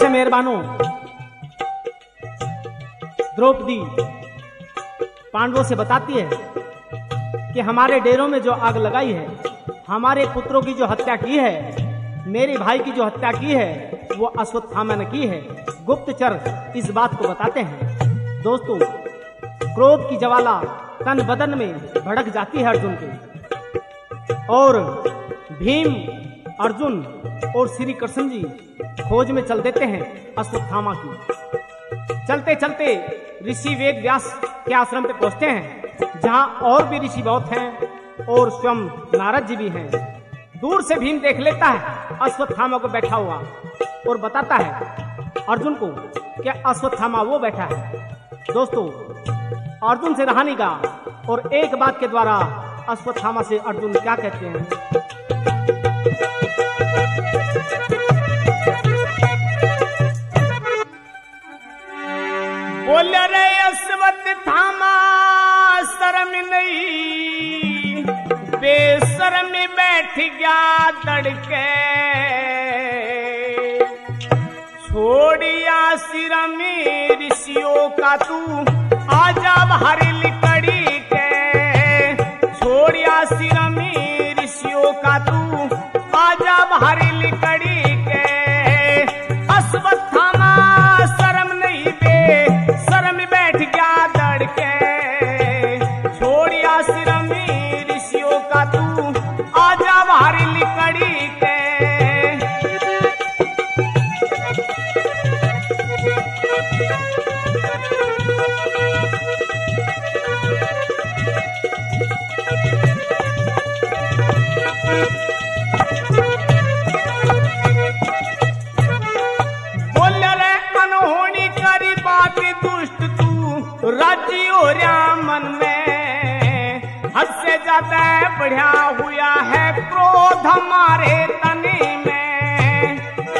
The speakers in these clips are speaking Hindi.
से मेहरबानों, द्रौपदी पांडवों से बताती है कि हमारे डेरों में जो आग लगाई है, हमारे पुत्रों की जो हत्या की है, मेरे भाई की जो हत्या की है, वो अश्वत्थामा ने की है। गुप्तचर इस बात को बताते हैं। दोस्तों, क्रोध की ज्वाला तन बदन में भड़क जाती है अर्जुन के, और भीम, अर्जुन और श्री कृष्ण जी खोज में चल देते हैं अश्वत्थामा की। चलते चलते ऋषि वेद व्यास के आश्रम पे पहुंचते हैं, जहां और भी ऋषि बहुत हैं और स्वयं नारद जी भी हैं। दूर से भीम देख लेता है अश्वत्थामा को बैठा हुआ और बताता है अर्जुन को कि अश्वत्थामा वो बैठा है। दोस्तों, अर्जुन से रहा नहीं गा, और एक बात के द्वारा अश्वत्थामा से अर्जुन क्या कहते हैं। बोल रे अश्वत्थामा शर्म नहीं, बेशर्म बैठ गया तड़के, छोड़िया सिरम ऋषियों का तू आजा भारी लिकड़ी के, छोड़िया सिरम ऋषियों का तू आजा भारी लिकड़ी के। अश्वत्थामा शर्म नहीं बे शर्म बैठ गया दड़के, छोड़िया सिरम ऋषियों का तू आजा भारी लिकड़ी के। राजी हो रहा मन में, हद से ज्यादा बढ़िया हुआ है क्रोध हमारे तने में।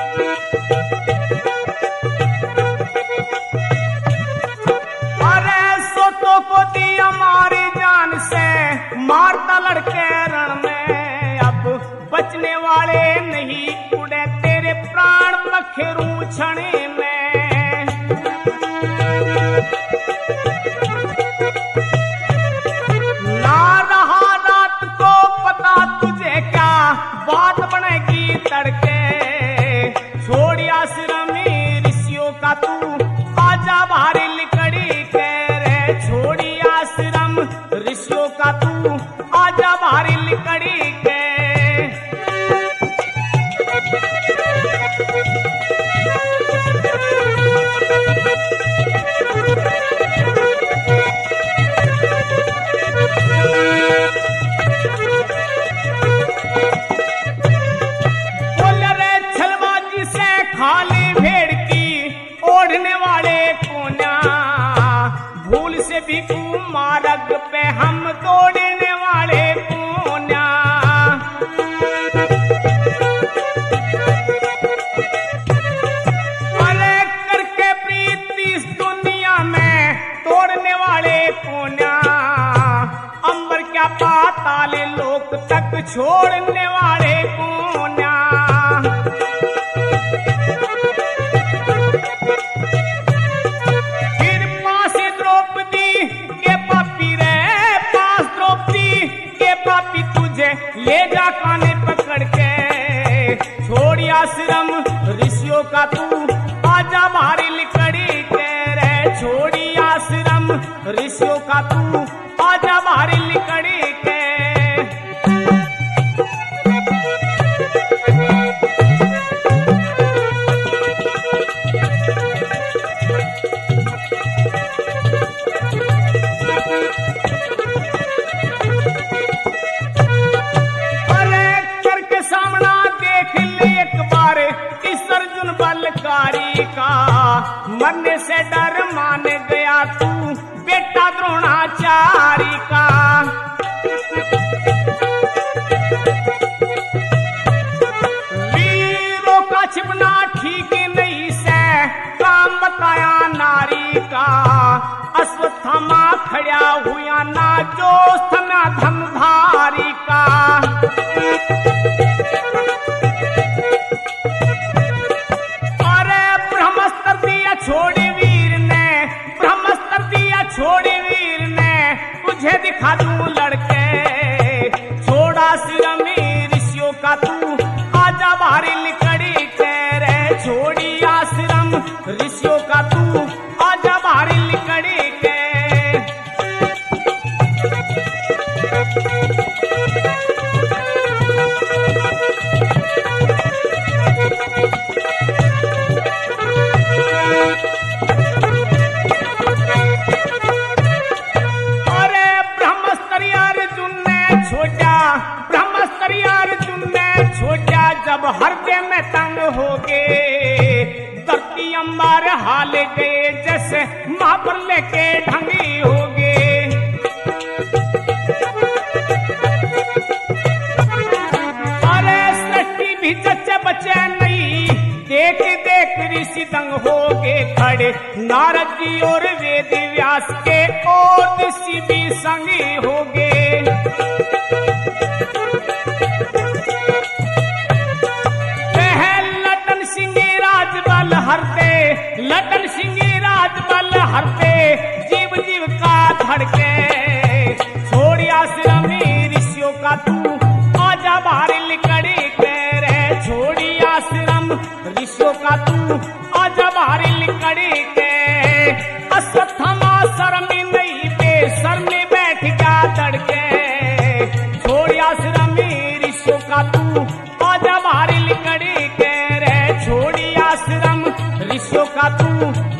अरे सोतों को दी हमारी जान से, मारता लड़के रण में, अब बचने वाले नहीं उड़े तेरे प्राण पखेरू छने में। तुझे क्या बात बनेगी तड़के, छोड़िया सिरम ऋषियों का तू आजा भारी लिकड़ी के रे, छोड़िया सिरम ऋषियों का तू आजा भारी लिकड़ी के। खाली भेड़ की ओढ़ने वाले कोन्या, भूल से भी मार्ग पे हम दौड़ने वाले कोन्या। अरे करके प्रीति इस दुनिया में तोड़ने वाले कोन्या, अंबर क्या पाताल लोक तक छोड़ने वाले कोन्या। ले जा काने पकड़ के, छोड़िया सिरम ऋषियों का तू आजा भारी लिकड़ी के रे, छोड़िया सिरम ऋषियों का तू आजा भारी लिकड़ी के। मरने से डर मान गया तू बेटा द्रोणाचारी का, वीरों का छिपना ठीक नहीं से काम बताया नारी का। अश्वत्थामा खड़ा हुआ ना जोश ना धमधारी का। अरे छोड़ी वीर ने तुझे दिखा दूं लड़के, छोड़ा आश्रम ऋषियों का तू आजा बाहरी लिकड़ी के रे, छोड़ी आश्रम ऋषियों का तू आजा बाहरी लिकड़ी के। जब हृदय में तंग हो गए, धरती अंबार हाल गए, जैसे मां पर लेके ढंगी हो गए। अरे सृष्टि भी जच्चे बच्चे नहीं, देख देख ऋषि दंग हो गए खड़े, नारद जी और वेद व्यास के और ऋषि भी संगी हो गए। लटन सिंह राजबल हरते, जीव जीव का धड़के, छोड़ी आश्रम ऋषियों का तू आजा बाहरी लिकड़ी के रे, छोड़ी आश्रम ऋषियों का तू आजा बाहरी लिकड़ी के। अश्वत्थामा शर्मी नहीं बेशर्म में बैठ गया तड़के, छोड़ी आश्रम ऋषियों का तू आजा बाहरी लिकड़ी के रे, छोड़ी आश्रम ऋषियों का तू